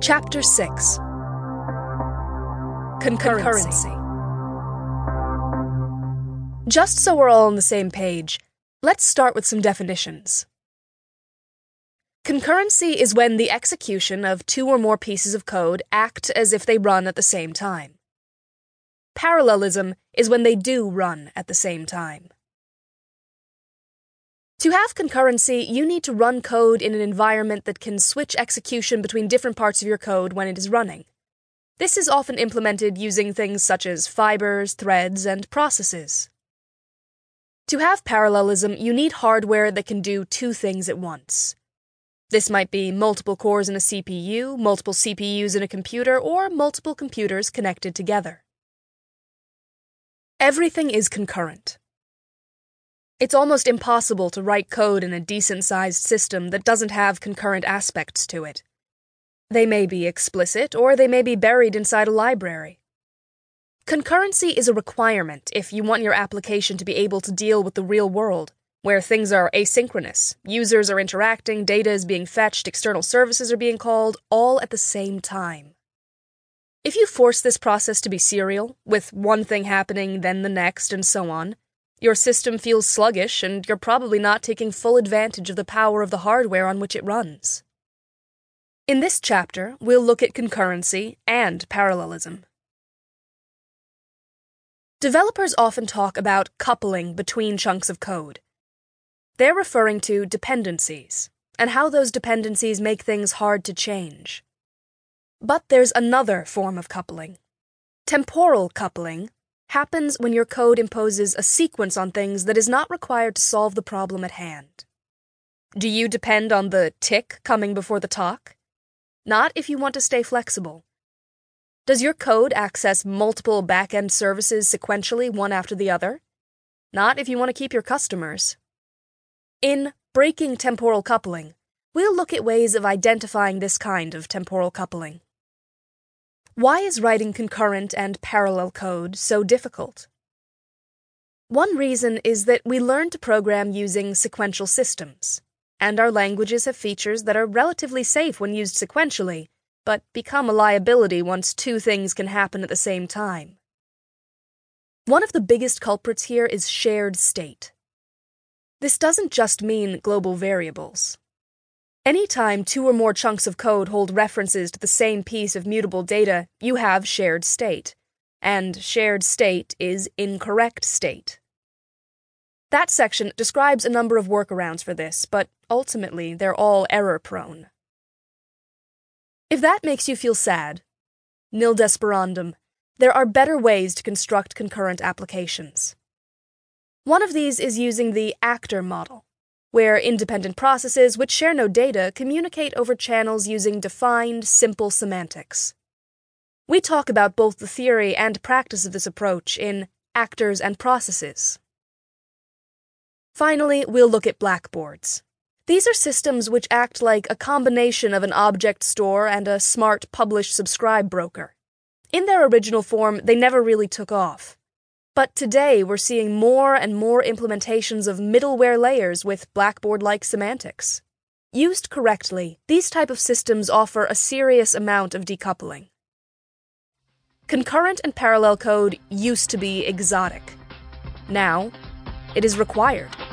Chapter 6. Concurrency. Just so we're all on the same page, let's start with some definitions. Concurrency is when the execution of two or more pieces of code act as if they run at the same time. Parallelism is when they do run at the same time. To have concurrency, you need to run code in an environment that can switch execution between different parts of your code when it is running. This is often implemented using things such as fibers, threads, and processes. To have parallelism, you need hardware that can do two things at once. This might be multiple cores in a CPU, multiple CPUs in a computer, or multiple computers connected together. Everything is concurrent. It's almost impossible to write code in a decent-sized system that doesn't have concurrent aspects to it. They may be explicit, or they may be buried inside a library. Concurrency is a requirement if you want your application to be able to deal with the real world, where things are asynchronous, users are interacting, data is being fetched, external services are being called, all at the same time. If you force this process to be serial, with one thing happening, then the next, and so on, your system feels sluggish, and you're probably not taking full advantage of the power of the hardware on which it runs. In this chapter, we'll look at concurrency and parallelism. Developers often talk about coupling between chunks of code. They're referring to dependencies, and how those dependencies make things hard to change. But there's another form of coupling. Temporal coupling happens when your code imposes a sequence on things that is not required to solve the problem at hand. Do you depend on the tick coming before the talk? Not if you want to stay flexible. Does your code access multiple back-end services sequentially, one after the other? Not if you want to keep your customers. In Breaking Temporal Coupling, we'll look at ways of identifying this kind of temporal coupling. Why is writing concurrent and parallel code so difficult? One reason is that we learn to program using sequential systems, and our languages have features that are relatively safe when used sequentially, but become a liability once two things can happen at the same time. One of the biggest culprits here is shared state. This doesn't just mean global variables. Anytime two or more chunks of code hold references to the same piece of mutable data, you have shared state, and shared state is incorrect state. That section describes a number of workarounds for this, but ultimately they're all error-prone. If that makes you feel sad, nil desperandum, there are better ways to construct concurrent applications. One of these is using the actor model, where independent processes which share no data communicate over channels using defined, simple semantics. We talk about both the theory and practice of this approach in Actors and Processes. Finally, we'll look at blackboards. These are systems which act like a combination of an object store and a smart publish-subscribe broker. In their original form, they never really took off. But today, we're seeing more and more implementations of middleware layers with Blackboard-like semantics. Used correctly, these type of systems offer a serious amount of decoupling. Concurrent and parallel code used to be exotic. Now, it is required.